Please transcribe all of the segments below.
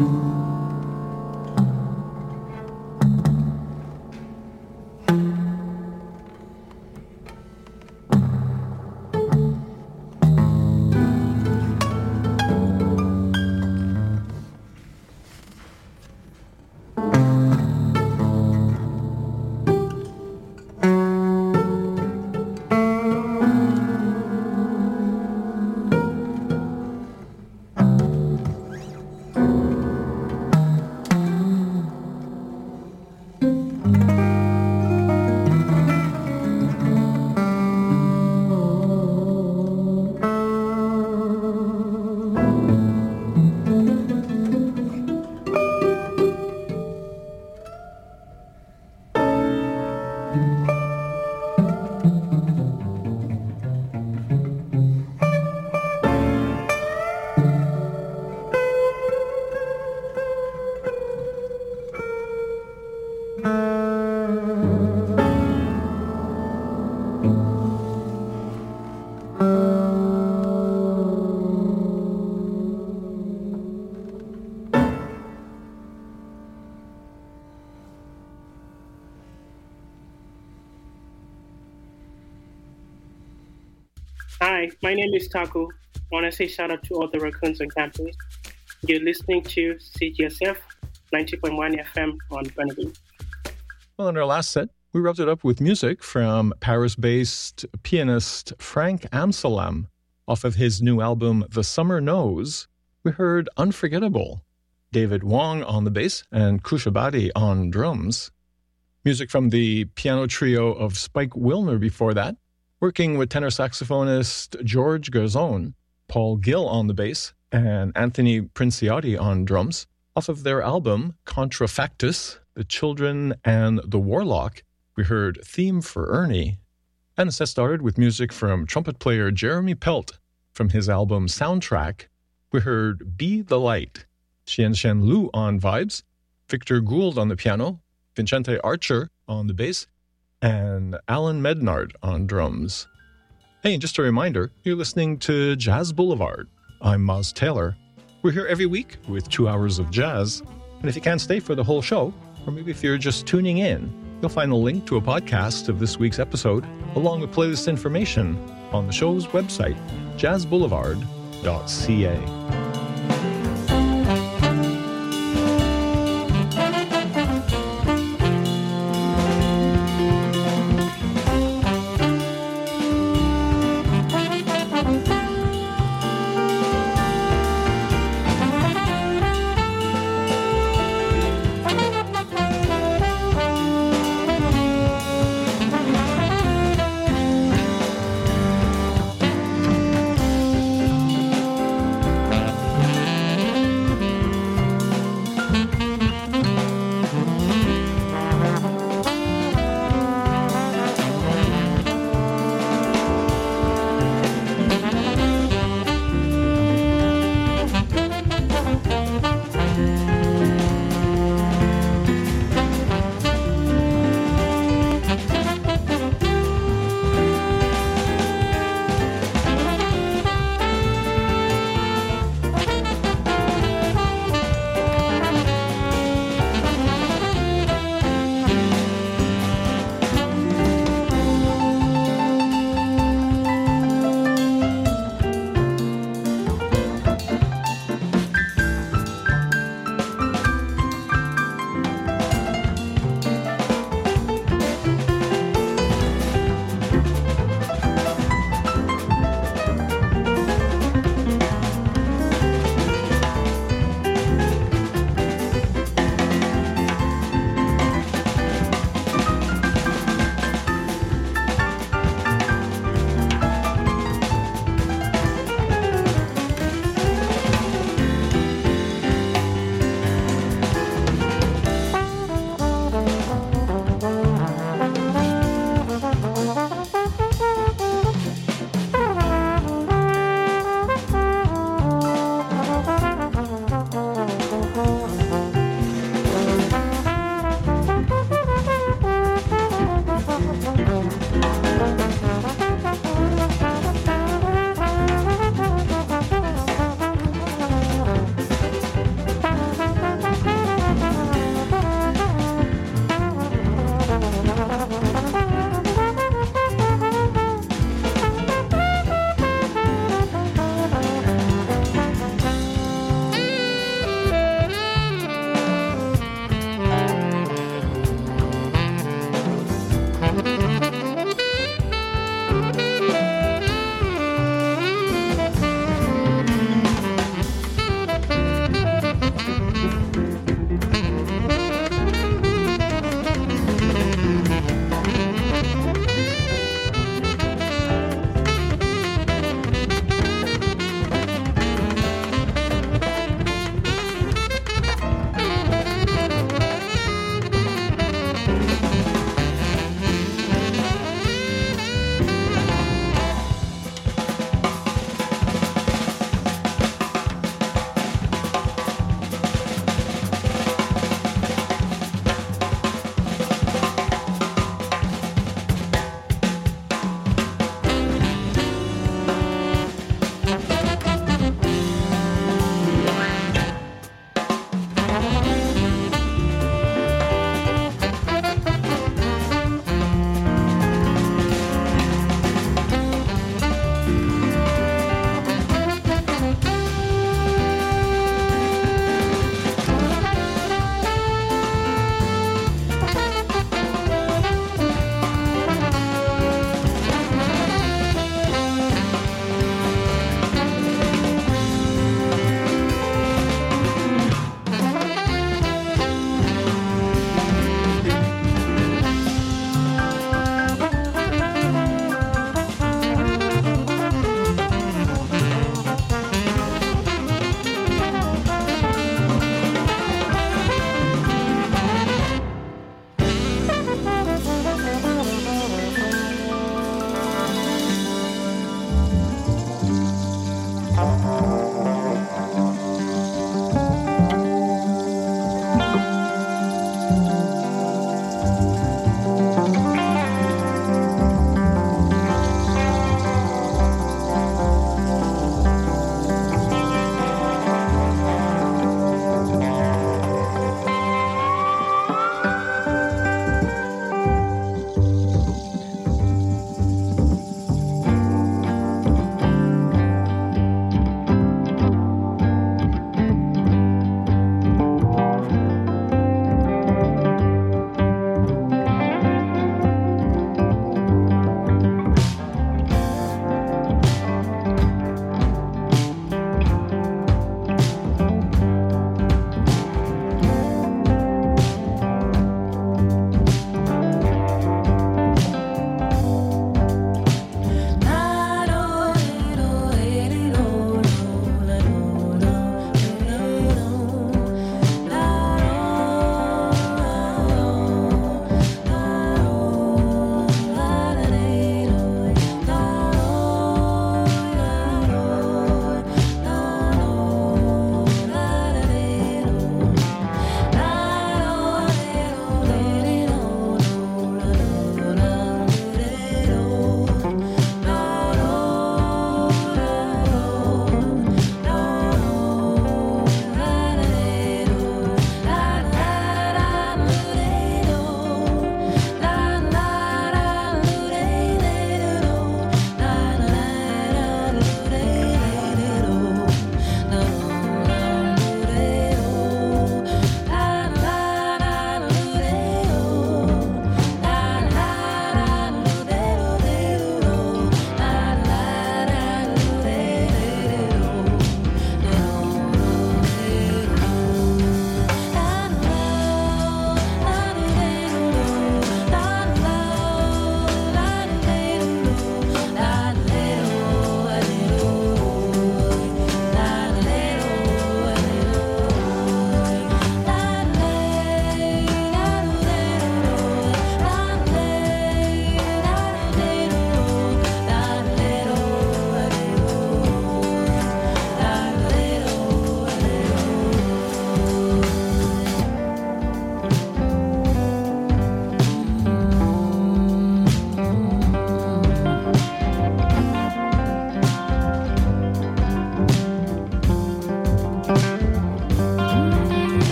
Hi, my name is Taco. I want to say shout out to all the raccoons on campus. You're listening to CGSF 90.1 FM on Burnaby. Well, in our last set, we wrapped it up with music from Paris-based pianist Frank Amsalam. Off of his new album, The Summer Knows, we heard Unforgettable, David Wong on the bass and Kushabadi on drums. Music from the piano trio of Spike Wilner before that, working with tenor saxophonist George Garzone, Paul Gill on the bass, and Anthony Princiotti on drums, off of their album Contrafactus, The Children and the Warlock, we heard Theme for Ernie. And the set started with music from trumpet player Jeremy Pelt. From his album Soundtrack, we heard Be the Light, Xian Shen Lu on vibes, Victor Gould on the piano, Vincente Archer on the bass, and Alan Mednard on drums. Hey, and just a reminder, you're listening to Jazz Boulevard. I'm Moz Taylor. We're here every week with 2 hours of jazz. And if you can't stay for the whole show, or maybe if you're just tuning in, you'll find a link to a podcast of this week's episode, along with playlist information on the show's website, jazzboulevard.ca.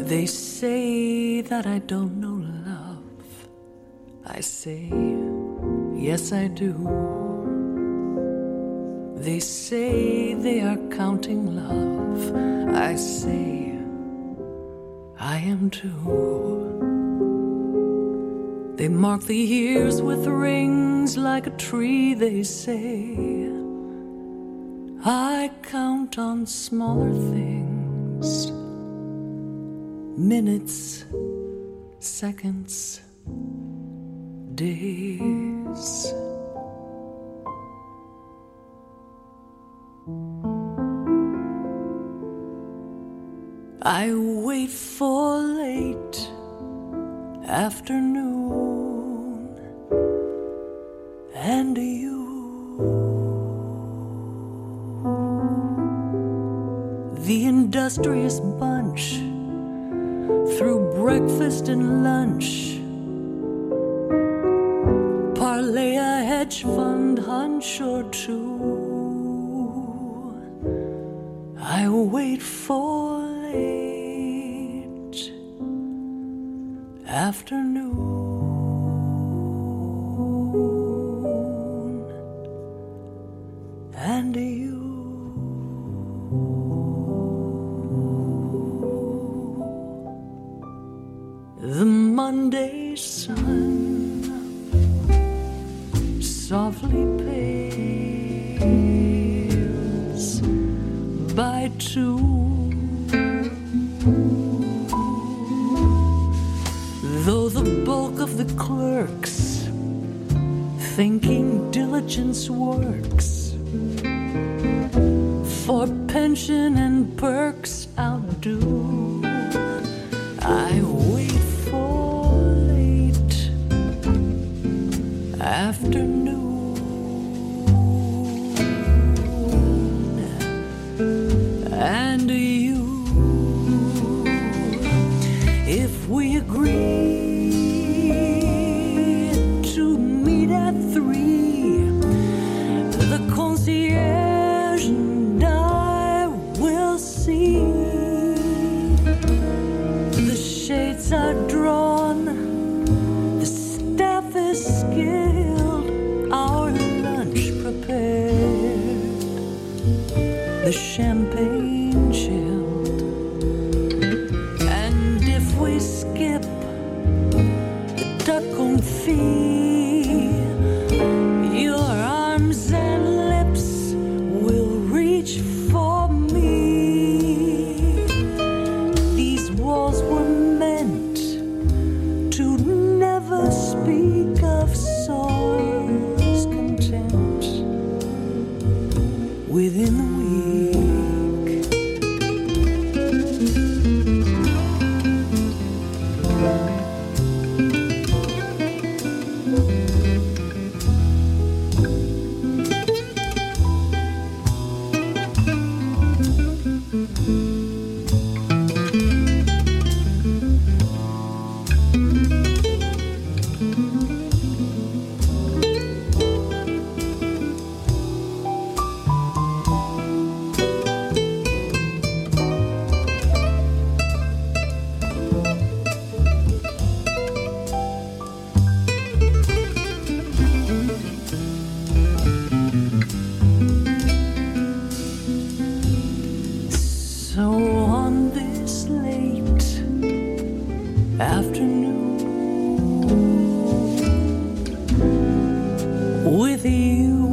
They say that I don't know love. I say, yes I do. They say they are counting love. I say, I am too. They mark the years with rings like a tree, they say. I count on smaller things, minutes, seconds, days. I wait for late afternoon and you. The industrious bunch through breakfast and lunch. Parlay a hedge fund hunch or two. I wait for late afternoon and you. The Monday sun softly pales by two. Though the bulk of the clerks thinking diligence works, for pension and perks outdo. I wait for late afternoon and you. If we agree to meet at 3, the concierge and I will see. The shades are drawn, the staff is skilled, our lunch prepared, the champagne chilled. And if we skip the duck confit, your arms and lips will reach for me. These walls were meant to never speak of soul's content within the week. So on this late afternoon with you,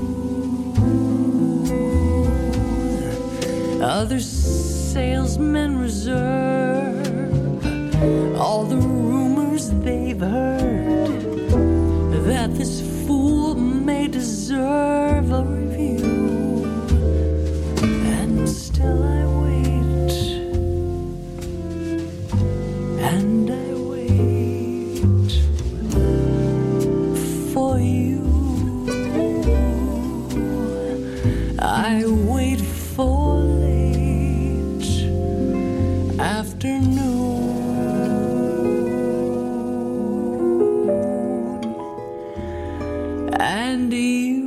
other salesmen reserve all the rumors they've heard that this fool may deserve a review. And still I wait, and I wait for you. I wait for late afternoon and you.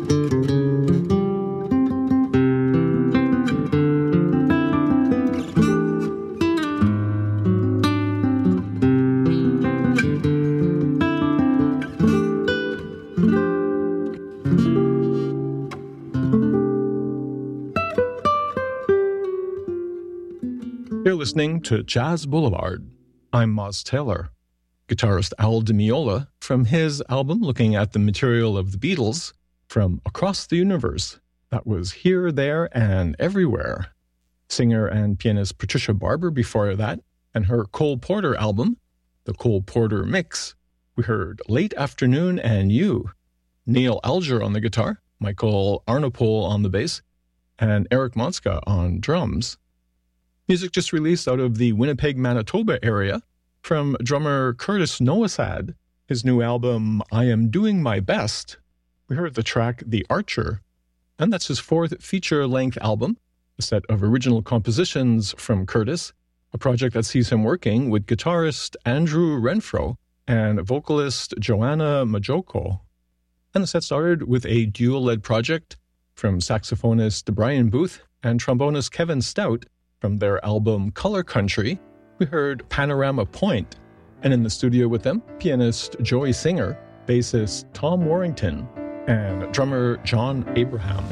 You're listening to Jazz Boulevard. I'm Moz Taylor. Guitarist Al Di Meola, from his album looking at the material of the Beatles, from Across the Universe, that was Here, There, and Everywhere. Singer and pianist Patricia Barber before that, and her Cole Porter album, the Cole Porter Mix, we heard Late Afternoon and You. Neil Alger on the guitar, Michael Arnopol on the bass, and Eric Monska on drums. Music just released out of the Winnipeg, Manitoba area from drummer Curtis Noasad, his new album, I Am Doing My Best. We heard the track The Archer, and that's his fourth feature-length album, a set of original compositions from Curtis, a project that sees him working with guitarist Andrew Renfro and vocalist Joanna Majoko. And the set started with a dual-led project from saxophonist Brian Booth and trombonist Kevin Stout. From their album Color Country, we heard Panorama Point, and in the studio with them, pianist Joey Singer, bassist Tom Warrington, and drummer John Abraham.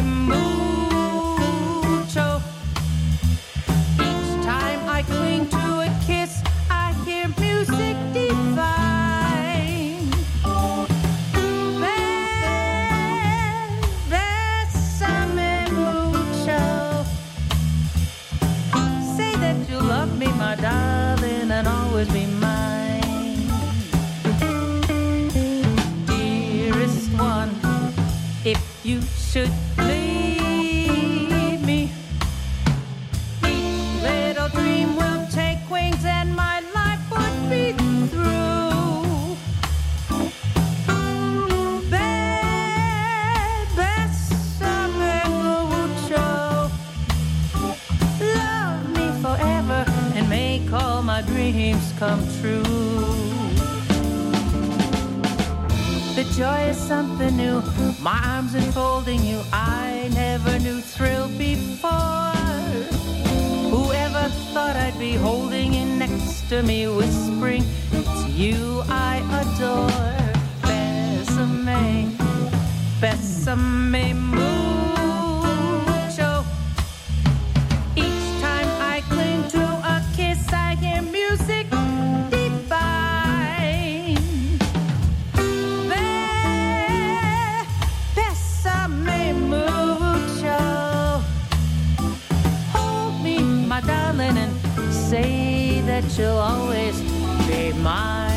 mucho. Each time I cling to a kiss, I hear music divine. Bésame mucho. Say that you love me, my darling, and always be mine. Dearest one, if you should leave me, each little dream will take wings and my life would be through. Bésame mucho. Love me forever and make all my dreams come true. The joy is something new, my arms enfolding you, I never knew thrill before. Whoever thought I'd be holding you next to me, whispering, it's you I adore. Bésame, bésame mucho. Each time I cling to a kiss, I hear music divine. Bésame mucho. Hold me, my darling, and say that you'll always be mine.